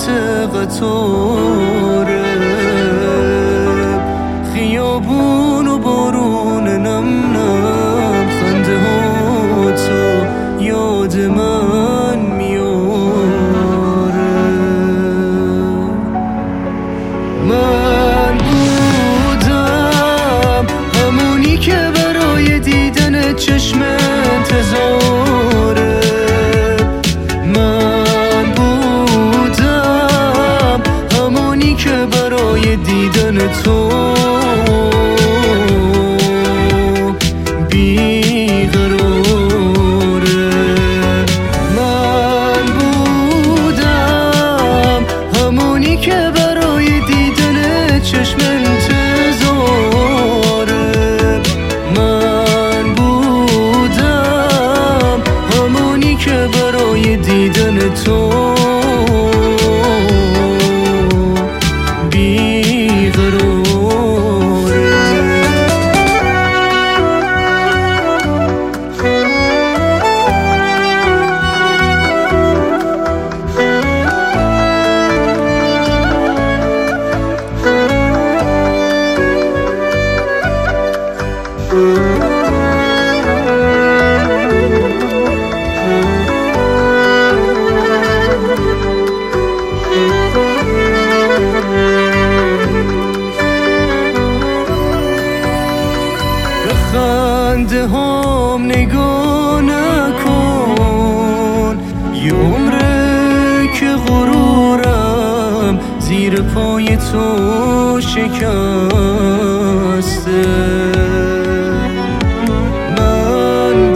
قطاره، خیابون و بارون نم نم، خنده ها تو یاد من میاره. من بودم همونی که برای دیدن چشم انتظاره، من بودم همونی که برای دیدن تو بیقراره. من بودم همونی که برای دیدن چشم انتظاره، من بودم همونی که برای دیدن تو خنده هم نگاه نکن، یه عمره که غرورم زیر پای تو شکسته. من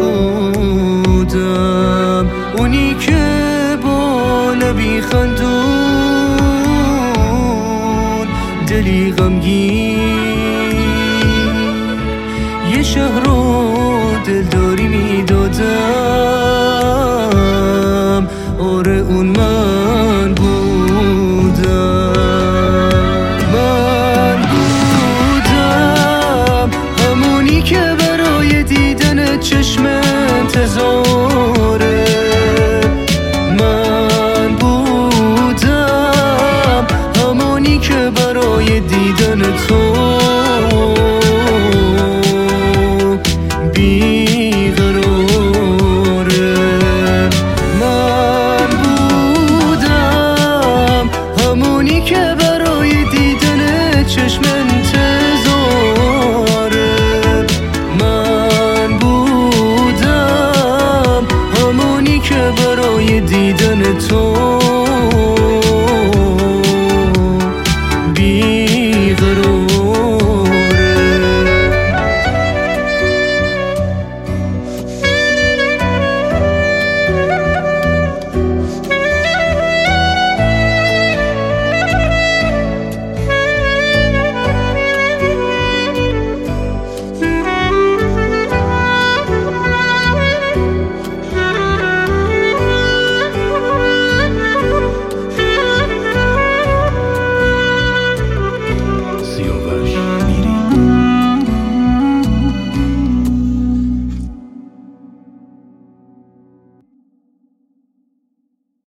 بودم اونی که با لبی خندون دلی غمگین یه شهر رو دلداری میدادم. آره اون من بودم، من بودم همونی که برای دیدن چشم انتظاره، من بودم همونی که برای دیدن تو بیقراره. من بودم همونی که برای دیدن چشم انتظاره، من بودم همونی که برای دیدن تو